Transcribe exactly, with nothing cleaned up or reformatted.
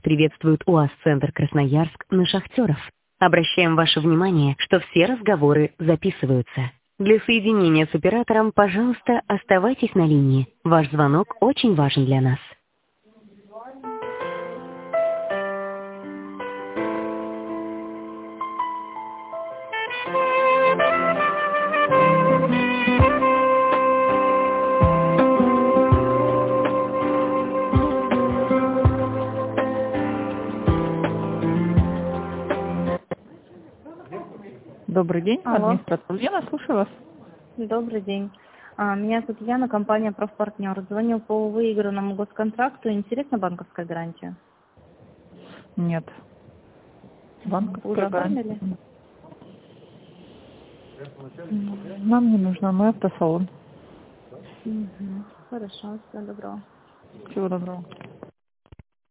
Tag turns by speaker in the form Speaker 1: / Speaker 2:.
Speaker 1: приветствует УАЗ-центр Красноярск на Шахтеров. Обращаем ваше внимание, что все разговоры записываются. Для соединения с оператором, пожалуйста, оставайтесь на линии. Ваш звонок очень важен для нас.
Speaker 2: Добрый день,
Speaker 3: Алло.
Speaker 2: администратор Лена, слушаю вас.
Speaker 3: Добрый день. А, Меня зовут Яна, компания «Профпартнер». Звоню по выигранному госконтракту. Интересна банковская гарантия?
Speaker 2: Нет.
Speaker 3: Вы
Speaker 2: Банковская
Speaker 3: уже
Speaker 2: гарантия.
Speaker 3: оформили?
Speaker 2: Нам не нужно, мы автосалон.
Speaker 3: Угу. Хорошо, всего доброго.
Speaker 2: Всего доброго.